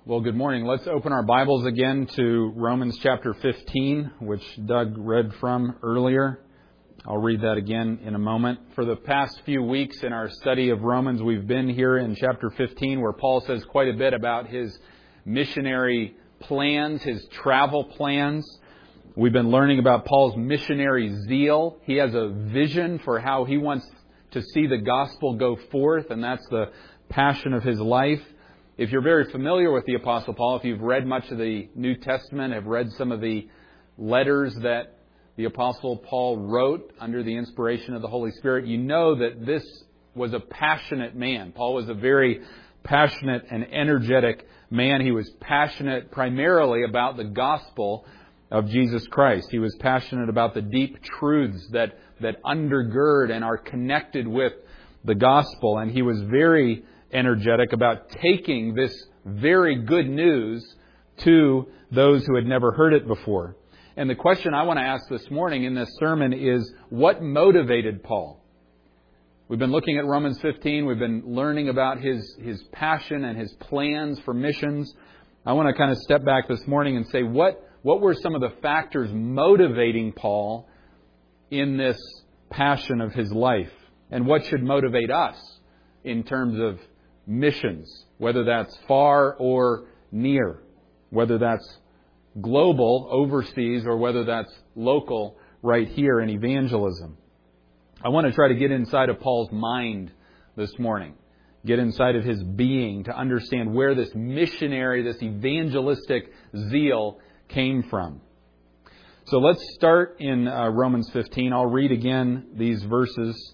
Well, good morning. Let's open our Bibles again to Romans chapter 15, which Doug read from earlier. I'll read that again in a moment. For the past few weeks in our study of Romans, we've been here in chapter 15, where Paul says quite a bit about his missionary plans, his travel plans. We've been learning about Paul's missionary zeal. He has a vision for how he wants to see the gospel go forth, and that's the passion of his life. If you're very familiar with the Apostle Paul, if you've read much of the New Testament, have read some of the letters that the Apostle Paul wrote under the inspiration of the Holy Spirit, you know that this was a passionate man. Paul was a very passionate and energetic man. He was passionate primarily about the gospel of Jesus Christ. He was passionate about the deep truths that undergird and are connected with the gospel. And he was very energetic about taking this very good news to those who had never heard it before. And the question I want to ask this morning in this sermon is, what motivated Paul? We've been looking at Romans 15. We've been learning about his passion and his plans for missions. I want to kind of step back this morning and say, what were some of the factors motivating Paul in this passion of his life? And what should motivate us in terms of missions, whether that's far or near, whether that's global, overseas, or whether that's local, right here in evangelism. I want to try to get inside of Paul's mind this morning, get inside of his being to understand where this missionary, this evangelistic zeal came from. So let's start in Romans 15. I'll read again these verses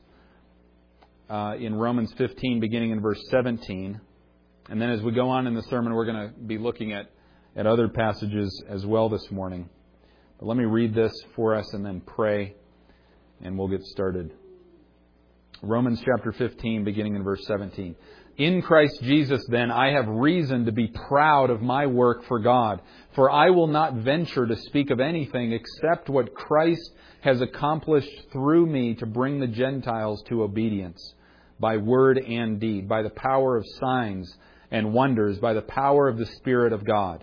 in Romans 15, beginning in verse 17. And then as we go on in the sermon, we're going to be looking at other passages as well this morning. But let me read this for us and then pray, and we'll get started. Romans chapter 15, beginning in verse 17. In Christ Jesus, then, I have reason to be proud of my work for God, for I will not venture to speak of anything except what Christ has accomplished through me to bring the Gentiles to obedience, by word and deed, by the power of signs and wonders, by the power of the Spirit of God.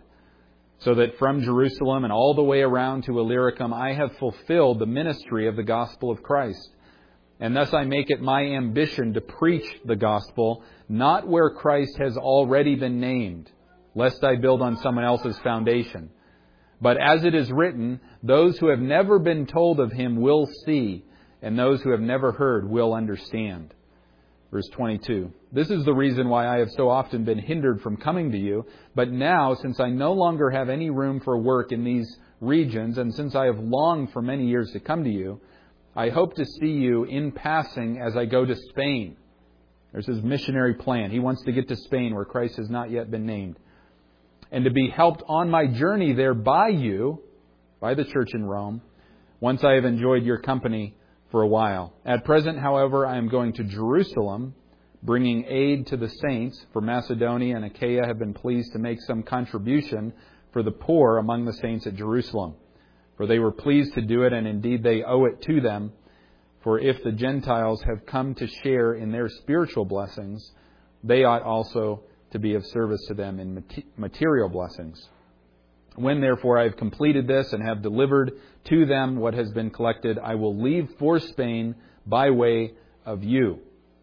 So that from Jerusalem and all the way around to Illyricum, I have fulfilled the ministry of the gospel of Christ. And thus I make it my ambition to preach the gospel, not where Christ has already been named, lest I build on someone else's foundation. But as it is written, those who have never been told of Him will see, and those who have never heard will understand. Verse 22. This is the reason why I have so often been hindered from coming to you. But now, since I no longer have any room for work in these regions, and since I have longed for many years to come to you, I hope to see you in passing as I go to Spain. There's his missionary plan. He wants to get to Spain, where Christ has not yet been named. And to be helped on my journey there by you, by the church in Rome, once I have enjoyed your company for a while. At present, however, I am going to Jerusalem, bringing aid to the saints, for Macedonia and Achaia have been pleased to make some contribution for the poor among the saints at Jerusalem. For they were pleased to do it, and indeed they owe it to them. For if the Gentiles have come to share in their spiritual blessings, they ought also to be of service to them in material blessings. When therefore I have completed this and have delivered to them what has been collected, I will leave for Spain by way of you.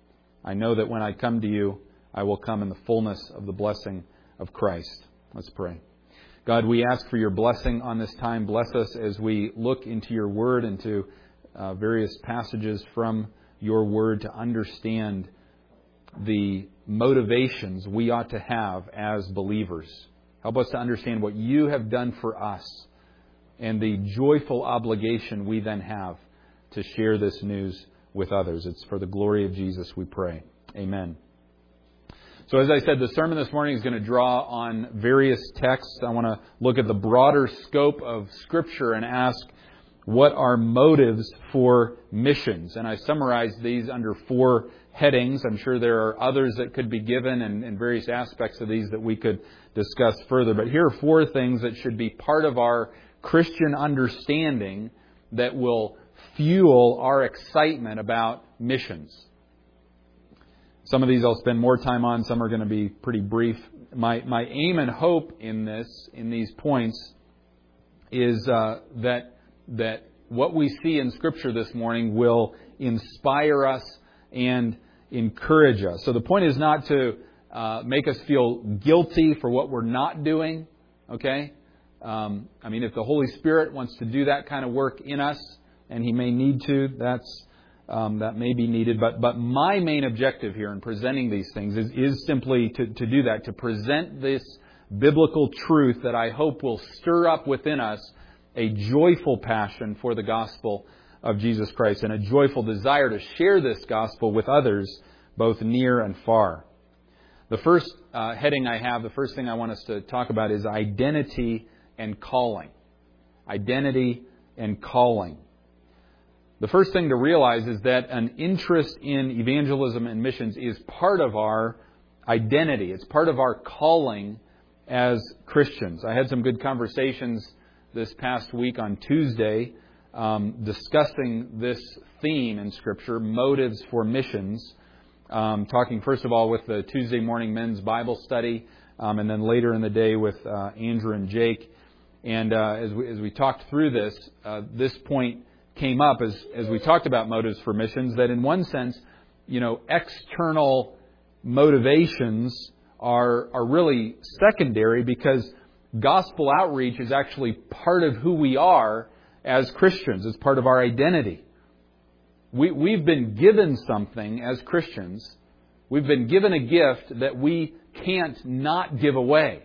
I know that when I come to you, I will come in the fullness of the blessing of Christ. Let's pray. God, we ask for your blessing on this time. Bless us as we look into your word, into various passages from your word, to understand the motivations we ought to have as believers. Help us to understand what you have done for us and the joyful obligation we then have to share this news with others. It's for the glory of Jesus we pray. Amen. So as I said, the sermon this morning is going to draw on various texts. I want to look at the broader scope of Scripture and ask, what are motives for missions? And I summarized these under 4 headings. I'm sure there are others that could be given and various aspects of these that we could discuss further. But here are 4 things that should be part of our Christian understanding that will fuel our excitement about missions. Some of these I'll spend more time on. Some are going to be pretty brief my aim and hope in these points, is that what we see in Scripture this morning will inspire us and encourage us. So the point is not to make us feel guilty for what we're not doing. Okay? If the Holy Spirit wants to do that kind of work in us, and He may need to, that may be needed. But my main objective here in presenting these things is simply to do that, to present this biblical truth that I hope will stir up within us a joyful passion for the gospel of Jesus Christ and a joyful desire to share this gospel with others, both near and far. The first heading I have, the first thing I want us to talk about is identity and calling. Identity and calling. The first thing to realize is that an interest in evangelism and missions is part of our identity. It's part of our calling as Christians. I had some good conversations this past week on Tuesday discussing this theme in Scripture, motives for missions. Talking first of all with the Tuesday morning men's Bible study, and then later in the day with Andrew and Jake. And as we talked through this point came up as we talked about motives for missions, that in one sense, external motivations are really secondary, because gospel outreach is actually part of who we are as Christians. It's part of our identity. We've been given something as Christians. We've been given a gift that we can't not give away.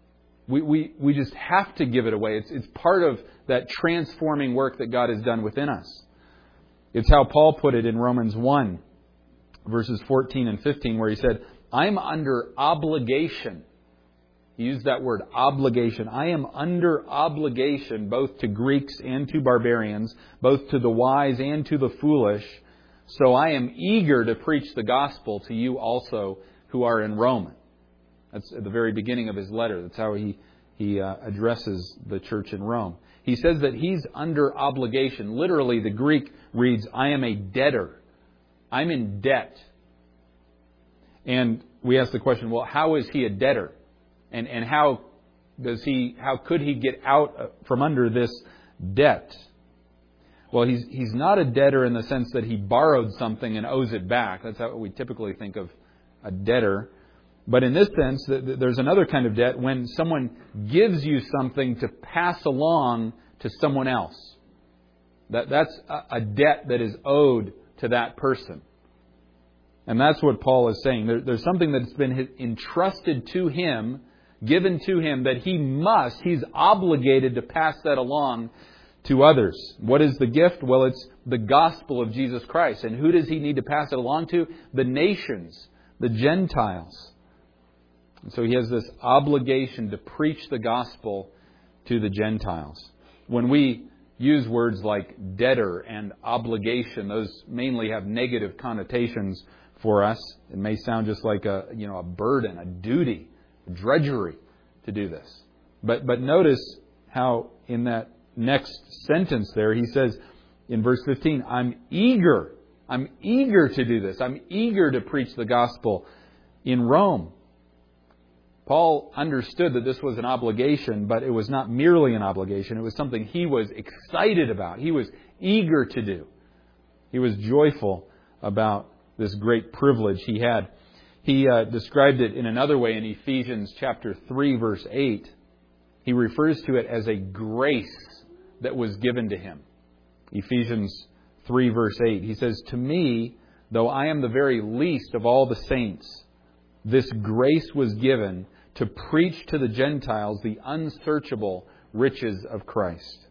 We just have to give it away. It's part of that transforming work that God has done within us. It's how Paul put it in Romans 1, verses 14 and 15, where he said, I'm under obligation. He used that word, obligation. I am under obligation both to Greeks and to barbarians, both to the wise and to the foolish. So I am eager to preach the gospel to you also who are in Rome. That's at the very beginning of his letter. That's how he addresses the church in Rome. He says that he's under obligation. Literally, the Greek reads, I am a debtor. I'm in debt. And we ask the question, well, how is he a debtor? And how could he get out from under this debt? Well, he's not a debtor in the sense that he borrowed something and owes it back. That's how we typically think of a debtor. But in this sense, there's another kind of debt when someone gives you something to pass along to someone else. That's a debt that is owed to that person. And that's what Paul is saying. There's something that's been entrusted to him, given to him, that he's obligated to pass that along to others. What is the gift? Well, it's the gospel of Jesus Christ. And who does he need to pass it along to? The nations, the Gentiles. And so he has this obligation to preach the gospel to the Gentiles. When we use words like debtor and obligation, those mainly have negative connotations for us. It may sound just like a burden, a duty, a drudgery to do this. But notice how in that next sentence there, he says in verse 15, I'm eager to do this. I'm eager to preach the gospel in Rome. Paul understood that this was an obligation, but it was not merely an obligation. It was something he was excited about. He was eager to do. He was joyful about this great privilege he had. He described it in another way in Ephesians chapter 3, verse 8. He refers to it as a grace that was given to him. Ephesians 3, verse 8. He says, to me, though I am the very least of all the saints, this grace was given to preach to the Gentiles the unsearchable riches of Christ.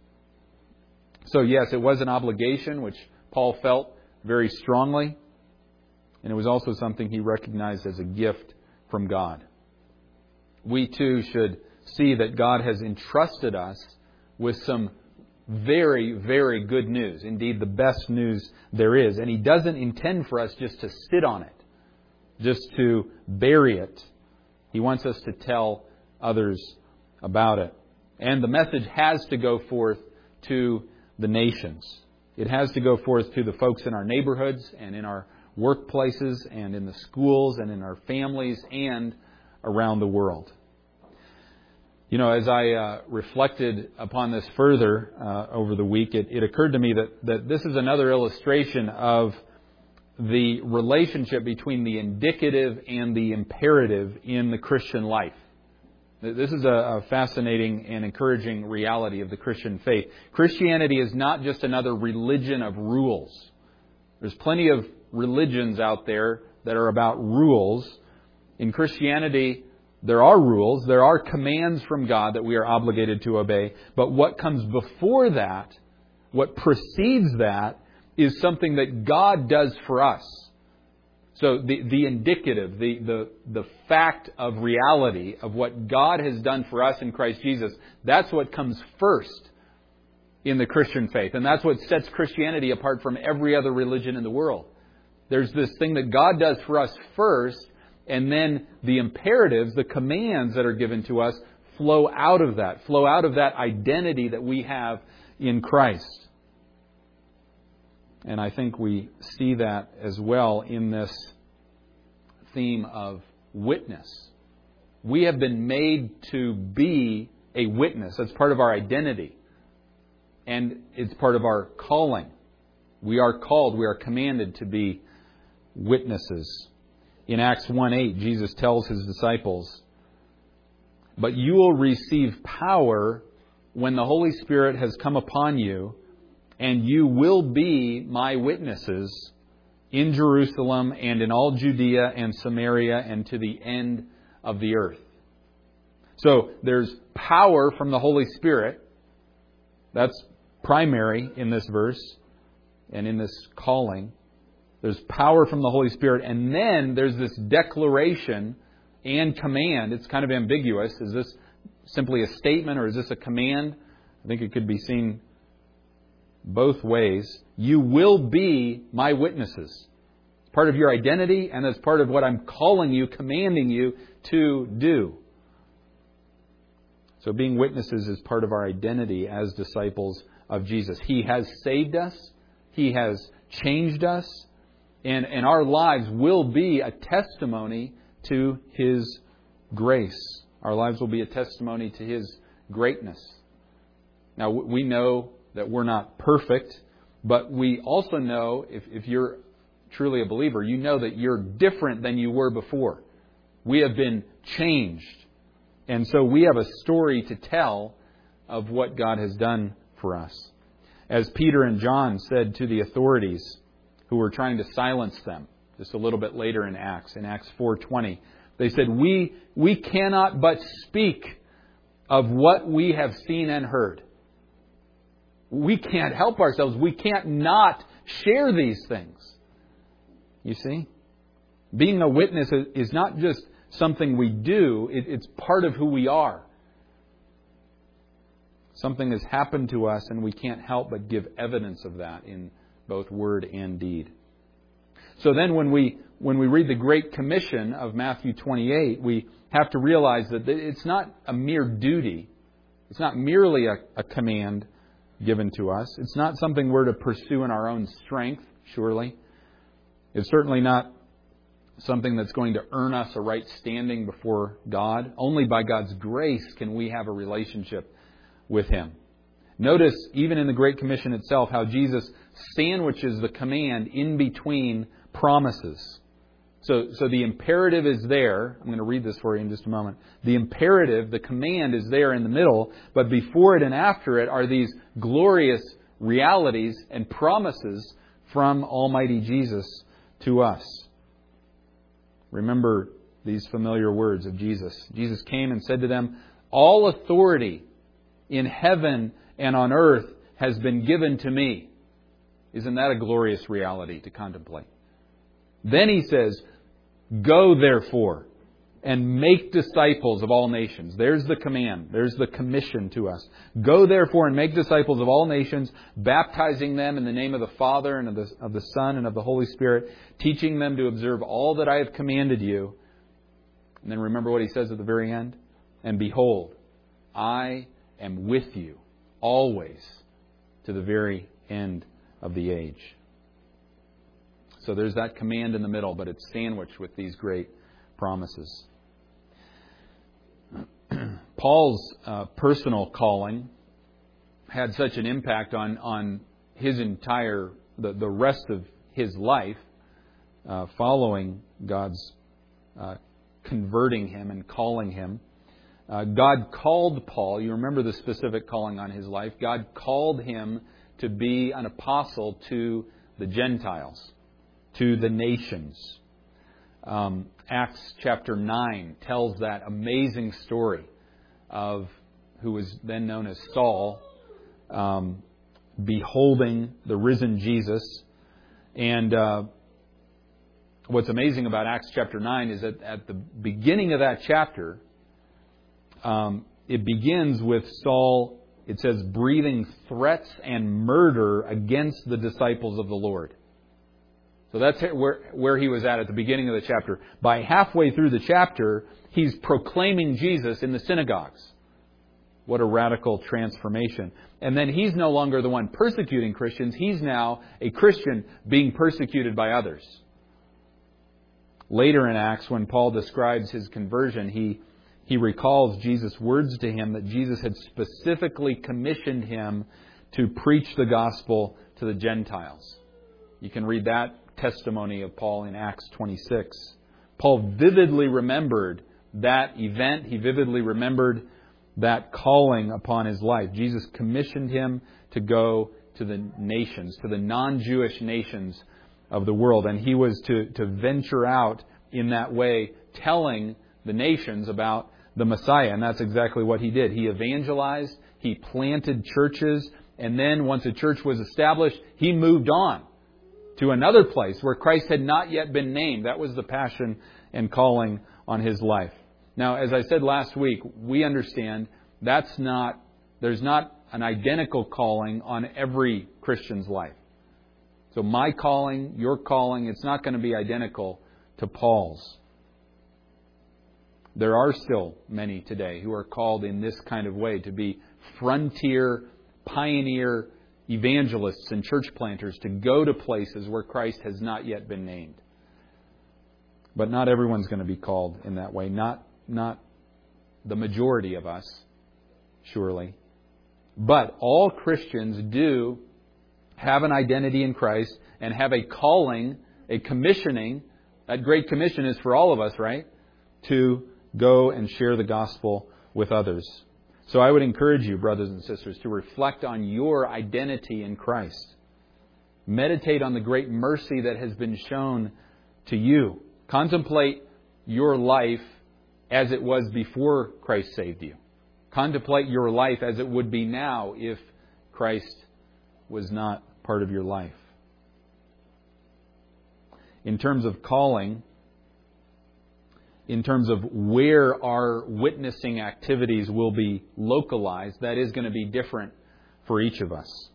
So yes, it was an obligation which Paul felt very strongly. And it was also something he recognized as a gift from God. We too should see that God has entrusted us with some very, very good news. Indeed, the best news there is. And He doesn't intend for us just to sit on it, just to bury it. He wants us to tell others about it. And the message has to go forth to the nations. It has to go forth to the folks in our neighborhoods and in our workplaces and in the schools and in our families and around the world. You know, as I reflected upon this further over the week, it occurred to me that this is another illustration of the relationship between the indicative and the imperative in the Christian life. This is a fascinating and encouraging reality of the Christian faith. Christianity is not just another religion of rules. There's plenty of religions out there that are about rules. In Christianity, there are rules, there are commands from God that we are obligated to obey. But what comes before that, what precedes that, is something that God does for us. So the indicative, the fact of reality of what God has done for us in Christ Jesus, that's what comes first in the Christian faith. And that's what sets Christianity apart from every other religion in the world. There's this thing that God does for us first, and then the imperatives, the commands that are given to us, flow out of that identity that we have in Christ. And I think we see that as well in this theme of witness. We have been made to be a witness. That's part of our identity. And it's part of our calling. We are called, we are commanded to be witnesses. In Acts 1:8, Jesus tells His disciples, "But you will receive power when the Holy Spirit has come upon you, and you will be my witnesses in Jerusalem and in all Judea and Samaria and to the end of the earth." So there's power from the Holy Spirit. That's primary in this verse and in this calling. There's power from the Holy Spirit. And then there's this declaration and command. It's kind of ambiguous. Is this simply a statement or is this a command? I think it could be seen both ways. You will be my witnesses. It's part of your identity, and that's part of what I'm calling you, commanding you to do. So being witnesses is part of our identity as disciples of Jesus. He has saved us. He has changed us. And our lives will be a testimony to His grace. Our lives will be a testimony to His greatness. Now, we know that we're not perfect, but we also know, if you're truly a believer, you know that you're different than you were before. We have been changed. And so we have a story to tell of what God has done for us. As Peter and John said to the authorities who were trying to silence them, just a little bit later in Acts 4:20, they said, we cannot but speak of what we have seen and heard. We can't help ourselves. We can't not share these things. You see? Being a witness is not just something we do. It's part of who we are. Something has happened to us and we can't help but give evidence of that in both word and deed. So then when we read the Great Commission of Matthew 28, we have to realize that it's not a mere duty. It's not merely a command given to us. It's not something we're to pursue in our own strength, surely. It's certainly not something that's going to earn us a right standing before God. Only by God's grace can we have a relationship with Him. Notice, even in the Great Commission itself, how Jesus sandwiches the command in between promises. So the imperative is there. I'm going to read this for you in just a moment. The imperative, the command is there in the middle, but before it and after it are these glorious realities and promises from Almighty Jesus to us. Remember these familiar words of Jesus. Jesus came and said to them, "All authority in heaven and on earth has been given to me." Isn't that a glorious reality to contemplate? Then He says, "Go therefore and make disciples of all nations." There's the command. There's the commission to us. "Go therefore and make disciples of all nations, baptizing them in the name of the Father and of the Son and of the Holy Spirit, teaching them to observe all that I have commanded you." And then remember what He says at the very end. "And behold, I am with you always to the very end of the age." So there's that command in the middle, but it's sandwiched with these great promises. Paul's personal calling had such an impact on his entire, the rest of his life, following God's converting him and calling him. God called Paul. You remember the specific calling on his life. God called him to be an apostle to the Gentiles, to the nations. Acts chapter 9 tells that amazing story of who was then known as Saul, beholding the risen Jesus. And what's amazing about Acts chapter 9 is that at the beginning of that chapter, it begins with Saul, it says, breathing threats and murder against the disciples of the Lord. So that's where he was at the beginning of the chapter. By halfway through the chapter, he's proclaiming Jesus in the synagogues. What a radical transformation. And then he's no longer the one persecuting Christians. He's now a Christian being persecuted by others. Later in Acts, when Paul describes his conversion, he recalls Jesus' words to him that Jesus had specifically commissioned him to preach the gospel to the Gentiles. You can read that testimony of Paul in Acts 26. Paul vividly remembered that event. He vividly remembered that calling upon his life. Jesus commissioned him to go to the nations, to the non-Jewish nations of the world. And he was to venture out in that way, telling the nations about the Messiah. And that's exactly what he did. He evangelized, he planted churches, and then once a church was established, he moved on to another place where Christ had not yet been named. That was the passion and calling on his life. Now, as I said last week, we understand there's not an identical calling on every Christian's life. So my calling, your calling, it's not going to be identical to Paul's. There are still many today who are called in this kind of way to be frontier, pioneer evangelists and church planters, to go to places where Christ has not yet been named. But not everyone's going to be called in that way. Not the majority of us, surely. But all Christians do have an identity in Christ and have a calling, a commissioning. That Great Commission is for all of us, right? To go and share the gospel with others. So I would encourage you, brothers and sisters, to reflect on your identity in Christ. Meditate on the great mercy that has been shown to you. Contemplate your life as it was before Christ saved you. Contemplate your life as it would be now if Christ was not part of your life. In terms of calling, in terms of where our witnessing activities will be localized, that is going to be different for each of us.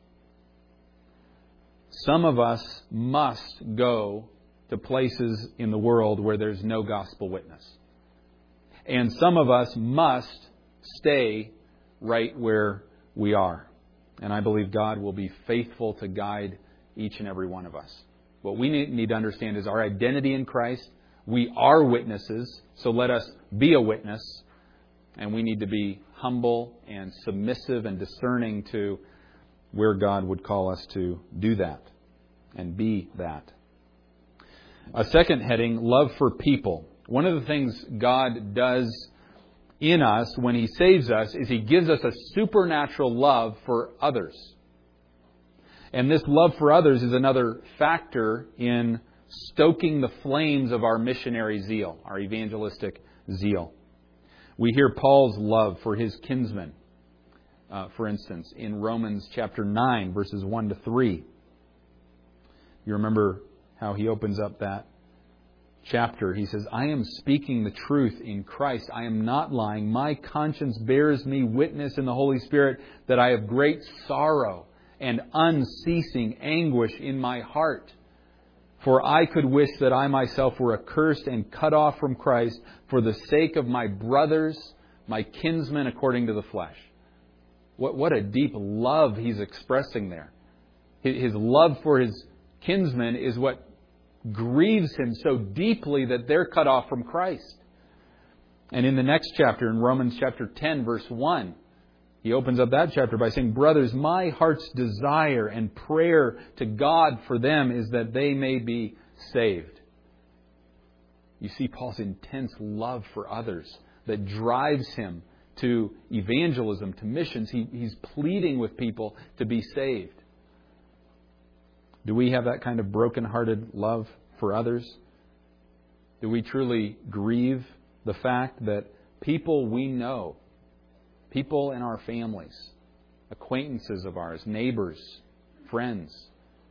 Some of us must go to places in the world where there's no gospel witness. And some of us must stay right where we are. And I believe God will be faithful to guide each and every one of us. What we need to understand is our identity in Christ. We are witnesses, so let us be a witness. And we need to be humble and submissive and discerning to where God would call us to do that and be that. A second heading, love for people. One of the things God does in us when He saves us is He gives us a supernatural love for others. And this love for others is another factor in stoking the flames of our missionary zeal, our evangelistic zeal. We hear Paul's love for his kinsmen, for instance, in Romans chapter 9, verses 1 to 3. You remember how he opens up that chapter. He says, I am speaking the truth in Christ. I am not lying. My conscience bears me witness in the Holy Spirit that I have great sorrow and unceasing anguish in my heart. For I could wish that I myself were accursed and cut off from Christ for the sake of my brothers, my kinsmen according to the flesh. What a deep love he's expressing there. His love for his kinsmen is what grieves him so deeply that they're cut off from Christ. And in the next chapter, in Romans chapter 10, verse 1, he opens up that chapter by saying, "Brothers, my heart's desire and prayer to God for them is that they may be saved." You see Paul's intense love for others that drives him to evangelism, to missions. He's pleading with people to be saved. Do we have that kind of broken-hearted love for others? Do we truly grieve the fact that people we know, people in our families, acquaintances of ours, neighbors, friends,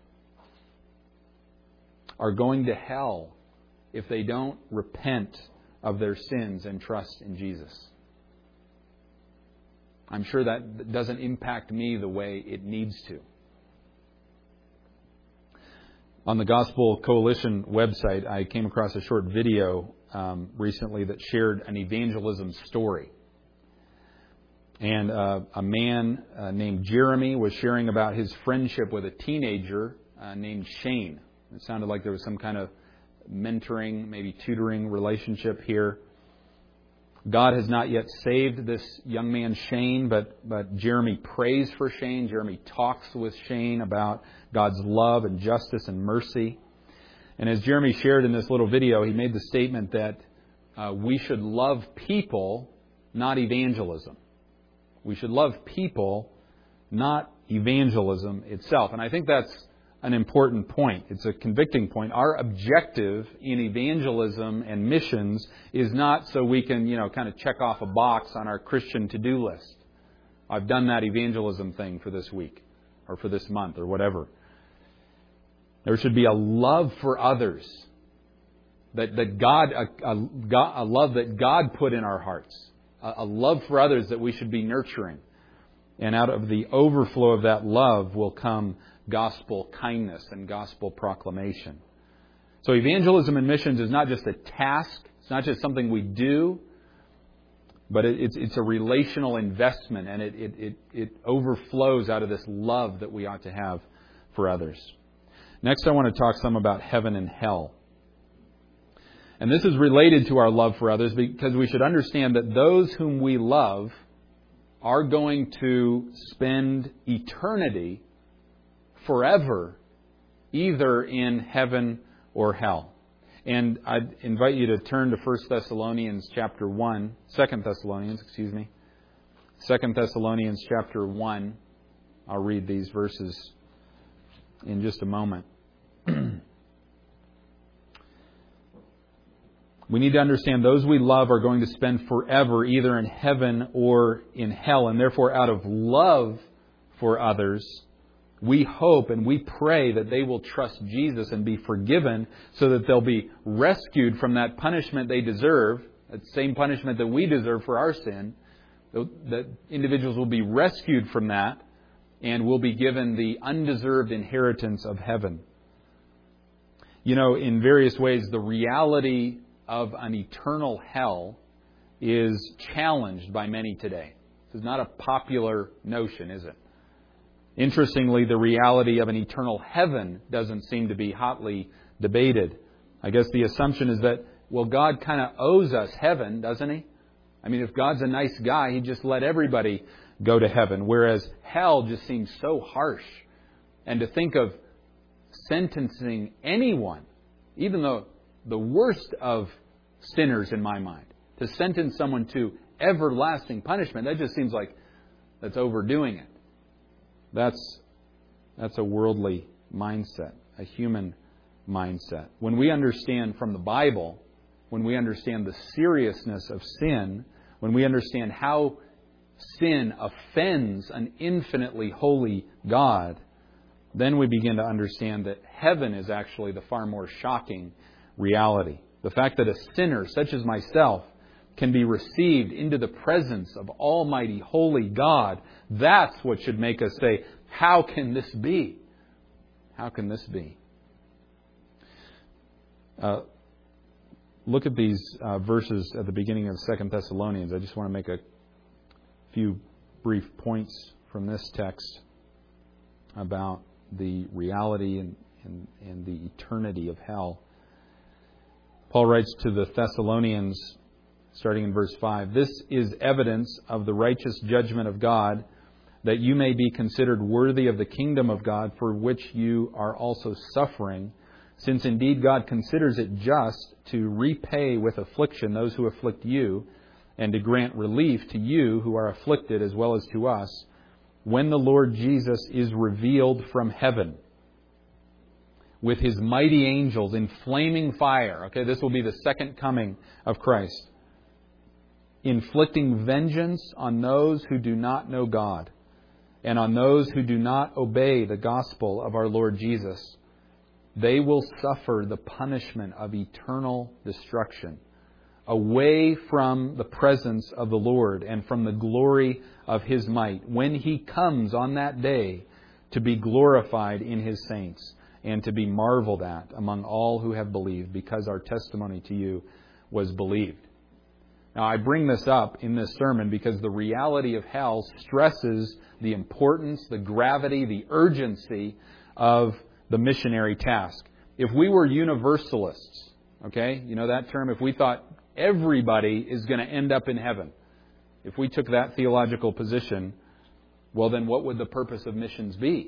are going to hell if they don't repent of their sins and trust in Jesus? I'm sure that doesn't impact me the way it needs to. On the Gospel Coalition website, I came across a short video recently that shared an evangelism story. And a man named Jeremy was sharing about his friendship with a teenager named Shane. It sounded like there was some kind of mentoring, maybe tutoring relationship here. God has not yet saved this young man, Shane, but Jeremy prays for Shane. Jeremy talks with Shane about God's love and justice and mercy. And as Jeremy shared in this little video, he made the statement that we should love people, not evangelism. We should love people, not evangelism itself. And I think that's an important point. It's a convicting point. Our objective in evangelism and missions is not so we can, kind of check off a box on our Christian to-do list. I've done that evangelism thing for this week or for this month or whatever. There should be a love for others, a love that God put in our hearts, a love for others that we should be nurturing. And out of the overflow of that love will come gospel kindness and gospel proclamation. So evangelism and missions is not just a task. It's not just something we do, but it's a relational investment, and it overflows out of this love that we ought to have for others. Next, I want to talk some about heaven and hell. And this is related to our love for others because we should understand that those whom we love are going to spend eternity forever, either in heaven or hell. And I'd invite you to turn to 2 Thessalonians chapter 1 chapter 1. I'll read these verses in just a moment. We need to understand those we love are going to spend forever either in heaven or in hell. And therefore, out of love for others, we hope and we pray that they will trust Jesus and be forgiven so that they'll be rescued from that punishment they deserve, that same punishment that we deserve for our sin. That individuals will be rescued from that and will be given the undeserved inheritance of heaven. In various ways, the reality of an eternal hell is challenged by many today. This is not a popular notion, is it? Interestingly, the reality of an eternal heaven doesn't seem to be hotly debated. I guess the assumption is that, God kind of owes us heaven, doesn't He? I mean, if God's a nice guy, He'd just let everybody go to heaven, whereas hell just seems so harsh. And to think of sentencing anyone, even though the worst of sinners in my mind, to sentence someone to everlasting punishment, that just seems like that's overdoing it. That's a worldly mindset, a human mindset. When we understand from the Bible, when we understand the seriousness of sin, when we understand how sin offends an infinitely holy God, then we begin to understand that heaven is actually the far more shocking reality. The fact that a sinner such as myself can be received into the presence of Almighty Holy God, that's what should make us say, how can this be? How can this be? Look at these verses at the beginning of 2 Thessalonians. I just want to make a few brief points from this text about the reality and the eternity of hell. Paul writes to the Thessalonians, starting in verse 5. This is evidence of the righteous judgment of God, that you may be considered worthy of the kingdom of God, for which you are also suffering, since indeed God considers it just to repay with affliction those who afflict you, and to grant relief to you who are afflicted as well as to us, when the Lord Jesus is revealed from heaven with His mighty angels in flaming fire. Okay, this will be the second coming of Christ. Inflicting vengeance on those who do not know God, and on those who do not obey the gospel of our Lord Jesus. They will suffer the punishment of eternal destruction, away from the presence of the Lord and from the glory of His might, when He comes on that day to be glorified in His saints and to be marveled at among all who have believed, because our testimony to you was believed. Now, I bring this up in this sermon because the reality of hell stresses the importance, the gravity, the urgency of the missionary task. If we were universalists, okay, you know that term, if we thought everybody is going to end up in heaven, if we took that theological position, well, then what would the purpose of missions be?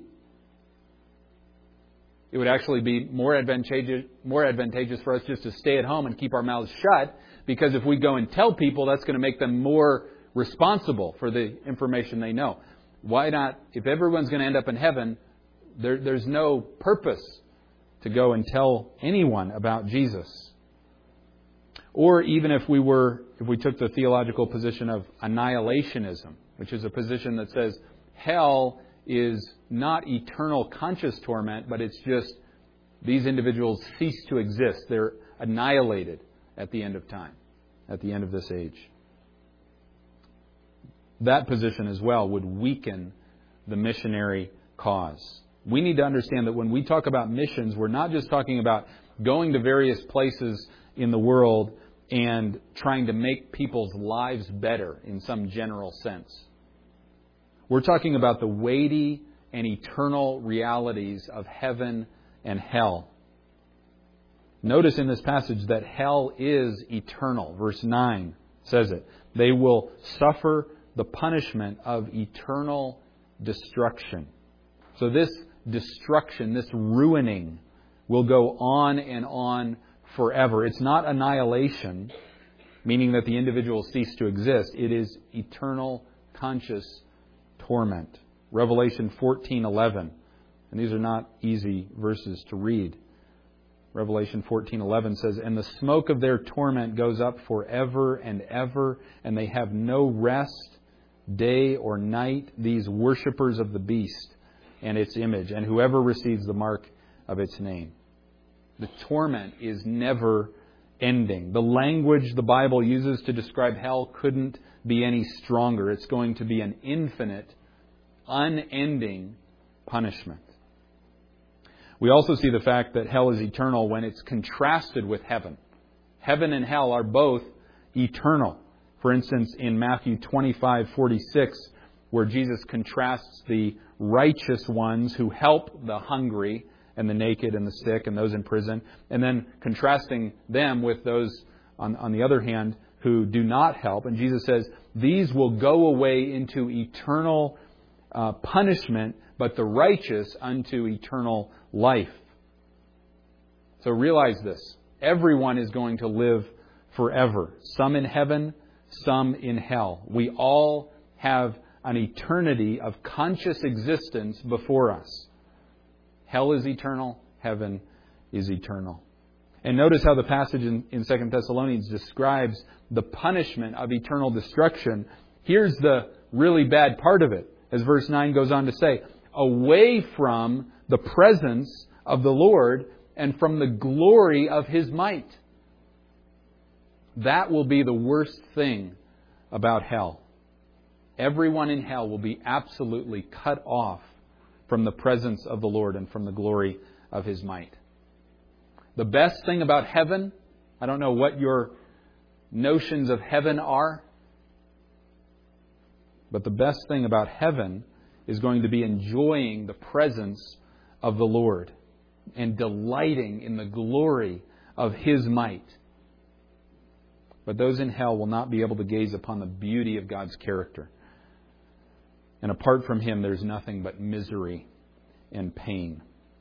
It would actually be more advantageous for us just to stay at home and keep our mouths shut, because if we go and tell people, that's going to make them more responsible for the information they know. Why not, if everyone's going to end up in heaven, there's no purpose to go and tell anyone about Jesus. Or even if we took the theological position of annihilationism, which is a position that says hell is not eternal conscious torment, but it's just these individuals cease to exist. They're annihilated at the end of time, at the end of this age. That position as well would weaken the missionary cause. We need to understand that when we talk about missions, we're not just talking about going to various places in the world and trying to make people's lives better in some general sense. We're talking about the weighty and eternal realities of heaven and hell. Notice in this passage that hell is eternal. Verse 9 says it. They will suffer the punishment of eternal destruction. So this destruction, this ruining, will go on and on forever. It's not annihilation, meaning that the individuals cease to exist. It is eternal conscious torment. Revelation 14:11. And these are not easy verses to read. Revelation 14:11 says, "And the smoke of their torment goes up forever and ever, and they have no rest, day or night, these worshippers of the beast and its image, and whoever receives the mark of its name." The torment is never ending. The language the Bible uses to describe hell couldn't be any stronger. It's going to be an infinite, unending punishment. We also see the fact that hell is eternal when it's contrasted with heaven. Heaven and hell are both eternal. For instance, in Matthew 25:46, where Jesus contrasts the righteous ones who help the hungry and the naked and the sick and those in prison, and then contrasting them with those, on the other hand, who do not help. And Jesus says, these will go away into eternal punishment, but the righteous unto eternal life. So realize this. Everyone is going to live forever. Some in heaven, some in hell. We all have an eternity of conscious existence before us. Hell is eternal. Heaven is eternal. And notice how the passage in 2 Thessalonians describes the punishment of eternal destruction. Here's the really bad part of it, as verse 9 goes on to say, away from the presence of the Lord and from the glory of His might. That will be the worst thing about hell. Everyone in hell will be absolutely cut off from the presence of the Lord and from the glory of His might. The best thing about heaven, I don't know what your notions of heaven are, but the best thing about heaven is going to be enjoying the presence of the Lord and delighting in the glory of His might. But those in hell will not be able to gaze upon the beauty of God's character. And apart from Him, there's nothing but misery and pain.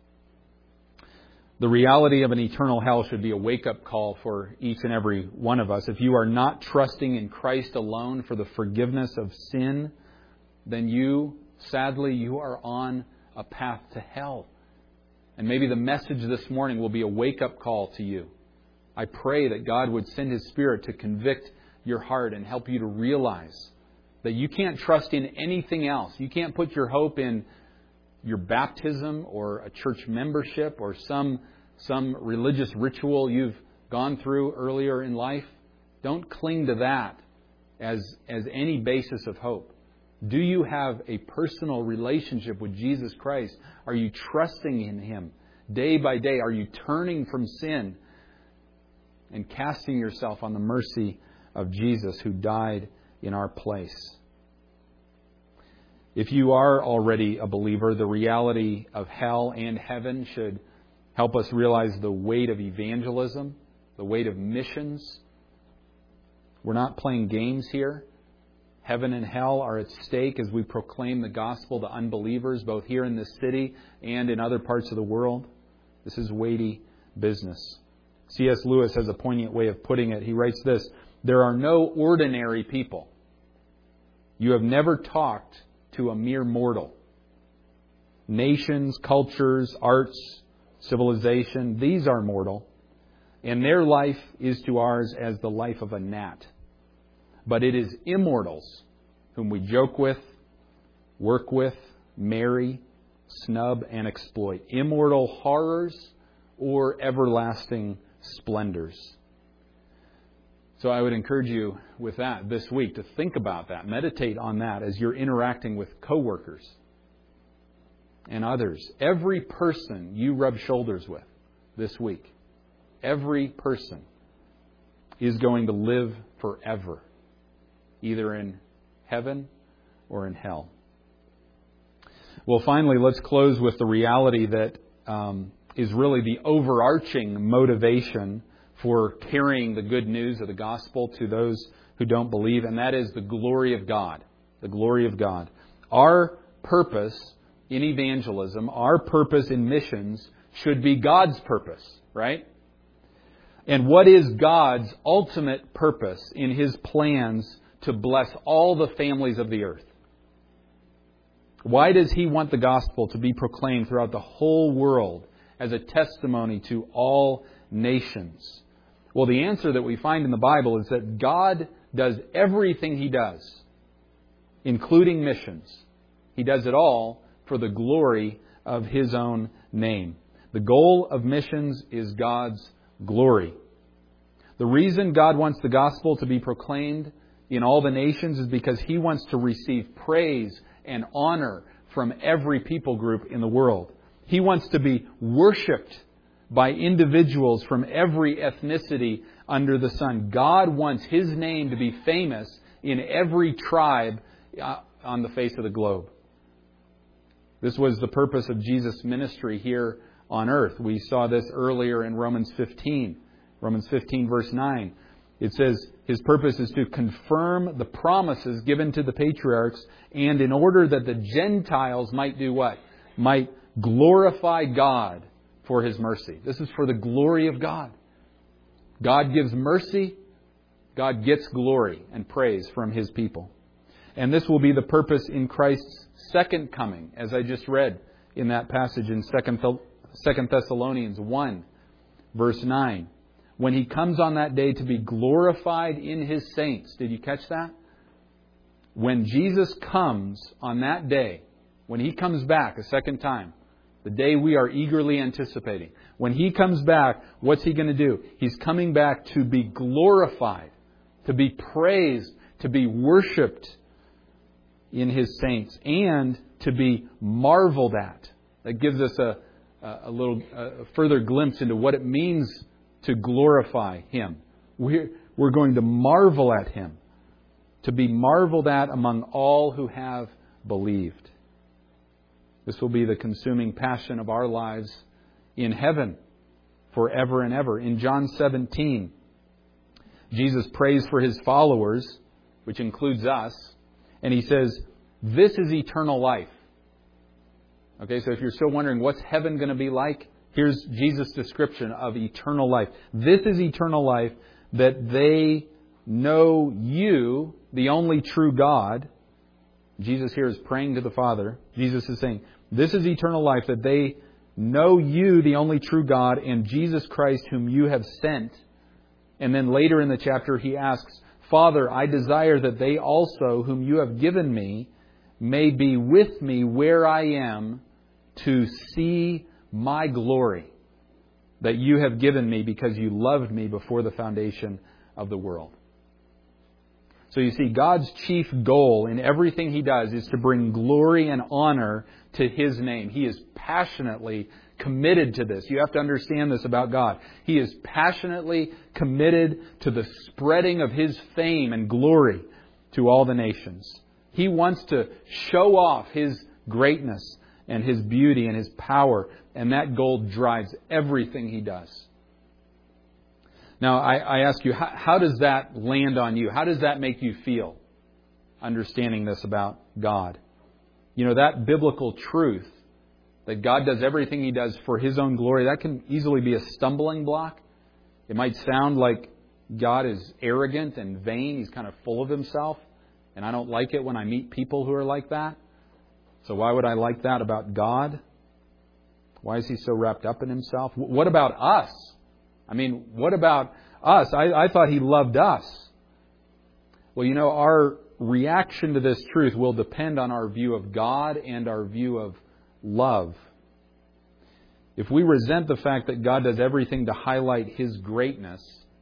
The reality of an eternal hell should be a wake-up call for each and every one of us. If you are not trusting in Christ alone for the forgiveness of sin, then sadly, you are on a path to hell. And maybe the message this morning will be a wake-up call to you. I pray that God would send His Spirit to convict your heart and help you to realize that you can't trust in anything else. You can't put your hope in your baptism or a church membership or some religious ritual you've gone through earlier in life. Don't cling to that as any basis of hope. Do you have a personal relationship with Jesus Christ? Are you trusting in Him day by day? Are you turning from sin and casting yourself on the mercy of Jesus who died in our place? If you are already a believer, the reality of hell and heaven should help us realize the weight of evangelism, the weight of missions. We're not playing games here. Heaven and hell are at stake as we proclaim the gospel to unbelievers, both here in this city and in other parts of the world. This is weighty business. C.S. Lewis has a poignant way of putting it. He writes this: "There are no ordinary people. You have never talked to a mere mortal. Nations, cultures, arts, civilization, these are mortal, and their life is to ours as the life of a gnat. But it is immortals whom we joke with, work with, marry, snub, and exploit. Immortal horrors or everlasting splendors." So I would encourage you with that this week to think about that. Meditate on that as you're interacting with coworkers and others. Every person you rub shoulders with this week, every person is going to live forever, either in heaven or in hell. Well, finally, let's close with the reality that is really the overarching motivation for carrying the good news of the gospel to those who don't believe, and that is the glory of God. The glory of God. Our purpose in evangelism, our purpose in missions should be God's purpose, right? And what is God's ultimate purpose in His plans to bless all the families of the earth? Why does He want the gospel to be proclaimed throughout the whole world as a testimony to all nations? Well, the answer that we find in the Bible is that God does everything He does, including missions. He does it all for the glory of His own name. The goal of missions is God's glory. The reason God wants the gospel to be proclaimed in all the nations is because He wants to receive praise and honor from every people group in the world. He wants to be worshipped by individuals from every ethnicity under the sun. God wants His name to be famous in every tribe on the face of the globe. This was the purpose of Jesus' ministry here on earth. We saw this earlier in Romans 15. Romans 15, verse 9. It says His purpose is to confirm the promises given to the patriarchs, and in order that the Gentiles might do what? Might glorify God for His mercy. This is for the glory of God. God gives mercy. God gets glory and praise from His people. And this will be the purpose in Christ's second coming, as I just read in that passage in 2 Thessalonians 1, verse 9. When He comes on that day to be glorified in His saints. Did you catch that? When Jesus comes on that day, when He comes back a second time, the day we are eagerly anticipating, when He comes back, what's He going to do? He's coming back to be glorified, to be praised, to be worshipped in His saints, and to be marveled at. That gives us a little further glimpse into what it means to glorify Him. We're going to marvel at Him, to be marveled at among all who have believed. This will be the consuming passion of our lives in heaven forever and ever. In John 17, Jesus prays for His followers, which includes us, and He says, this is eternal life. Okay, so if you're still wondering what's heaven going to be like, here's Jesus' description of eternal life. This is eternal life, that they know You, the only true God. Jesus here is praying to the Father. Jesus is saying, this is eternal life, that they know You, the only true God, and Jesus Christ, whom You have sent. And then later in the chapter, He asks, Father, I desire that they also, whom You have given Me, may be with Me where I am, to see My glory that You have given Me, because You loved Me before the foundation of the world. So you see, God's chief goal in everything He does is to bring glory and honor to His name. He is passionately committed to this. You have to understand this about God. He is passionately committed to the spreading of His fame and glory to all the nations. He wants to show off His greatness and His beauty and His power, and that goal drives everything He does. Now, I ask you, how does that land on you? How does that make you feel, understanding this about God? You know, that biblical truth, that God does everything He does for His own glory, that can easily be a stumbling block. It might sound like God is arrogant and vain. He's kind of full of Himself. And I don't like it when I meet people who are like that. So why would I like that about God? Why is He so wrapped up in Himself? What about us? I mean, what about us? I thought He loved us. Well, you know, our reaction to this truth will depend on our view of God and our view of love. If we resent the fact that God does everything to highlight His greatness,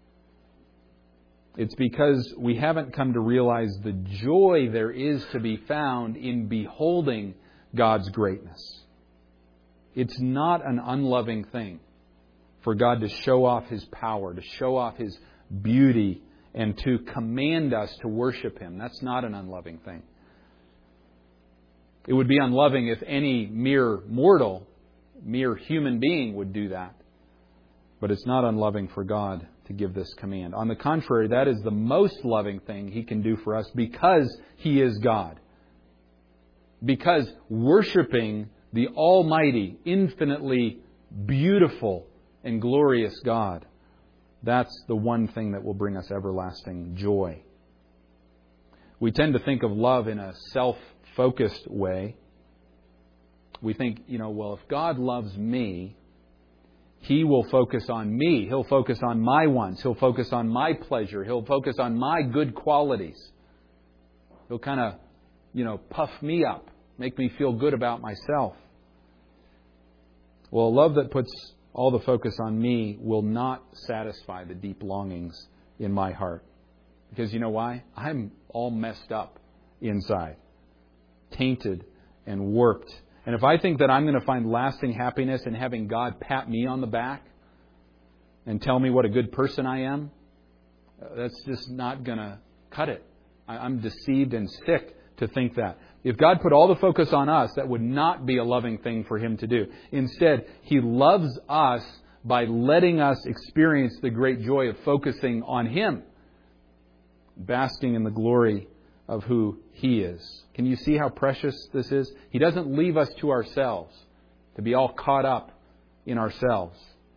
it's because we haven't come to realize the joy there is to be found in beholding God's greatness. It's not an unloving thing for God to show off His power, to show off His beauty, and to command us to worship Him. That's not an unloving thing. It would be unloving if any mere mortal, mere human being would do that. But it's not unloving for God to give this command. On the contrary, that is the most loving thing He can do for us, because He is God. Because worshiping the almighty, infinitely beautiful and glorious God, that's the one thing that will bring us everlasting joy. We tend to think of love in a self-focused way. We think, well, if God loves me, He will focus on me. He'll focus on my wants. He'll focus on my pleasure. He'll focus on my good qualities. He'll kind of, puff me up, make me feel good about myself. Well, a love that puts all the focus on me will not satisfy the deep longings in my heart. Because you know why? I'm all messed up inside, tainted and warped. And if I think that I'm going to find lasting happiness in having God pat me on the back and tell me what a good person I am, that's just not going to cut it. I'm deceived and sick to think that. If God put all the focus on us, that would not be a loving thing for Him to do. Instead, He loves us by letting us experience the great joy of focusing on Him, basking in the glory of who He is. Can you see how precious this is? He doesn't leave us to ourselves, to be all caught up in ourselves.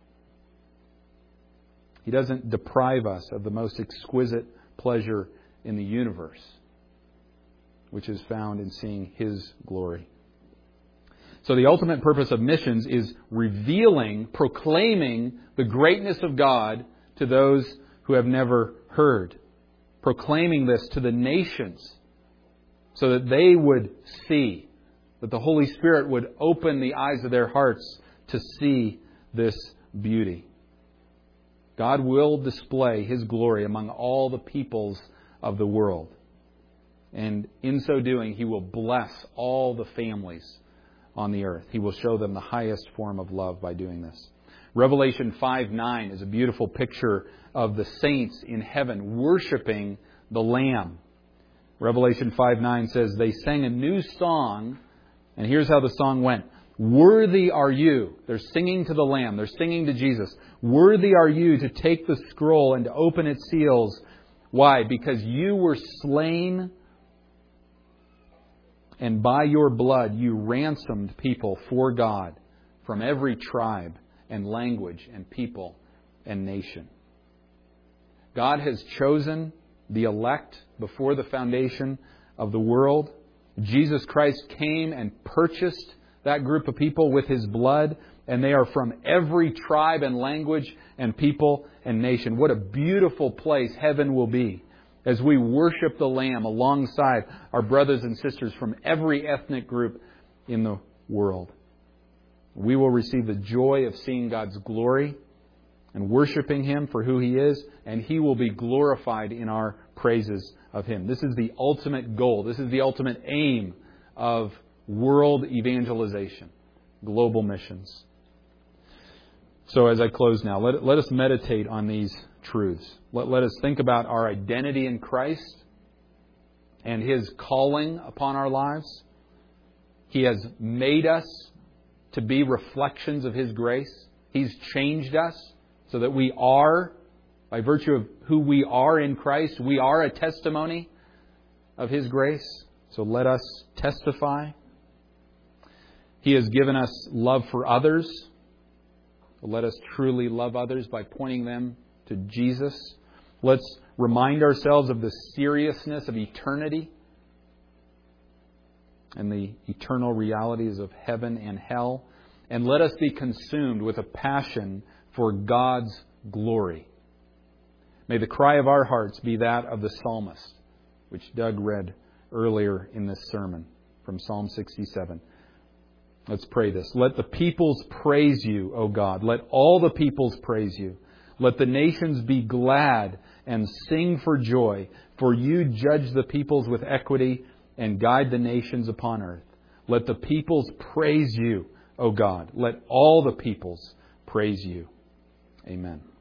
He doesn't deprive us of the most exquisite pleasure in the universe, which is found in seeing His glory. So the ultimate purpose of missions is revealing, proclaiming the greatness of God to those who have never heard. Proclaiming this to the nations so that they would see, that the Holy Spirit would open the eyes of their hearts to see this beauty. God will display His glory among all the peoples of the world. And in so doing, He will bless all the families on the earth. He will show them the highest form of love by doing this. Revelation 5:9 is a beautiful picture of the saints in heaven worshiping the Lamb. Revelation 5:9 says, they sang a new song, and here's how the song went. Worthy are you. They're singing to the Lamb. They're singing to Jesus. Worthy are you to take the scroll and to open its seals, Why? Because you were slain, and by your blood you ransomed people for God from every tribe and language and people and nation. God has chosen the elect before the foundation of the world. Jesus Christ came and purchased that group of people with His blood, and they are from every tribe and language and people and nation. What a beautiful place heaven will be as we worship the Lamb alongside our brothers and sisters from every ethnic group in the world. We will receive the joy of seeing God's glory and worshiping Him for who He is, and He will be glorified in our praises of Him. This is the ultimate goal. This is the ultimate aim of world evangelization, global missions. So as I close now, let us meditate on these truths. Let us think about our identity in Christ and His calling upon our lives. He has made us to be reflections of His grace. He's changed us so that we are, by virtue of who we are in Christ, we are a testimony of His grace. So let us testify. He has given us love for others. Let us truly love others by pointing them to Jesus. Let's remind ourselves of the seriousness of eternity and the eternal realities of heaven and hell. And let us be consumed with a passion for God's glory. May the cry of our hearts be that of the psalmist, which Doug read earlier in this sermon from Psalm 67. Let's pray this. Let the peoples praise You, O God. Let all the peoples praise You. Let the nations be glad and sing for joy, for You judge the peoples with equity and guide the nations upon earth. Let the peoples praise You, O God. Let all the peoples praise You. Amen.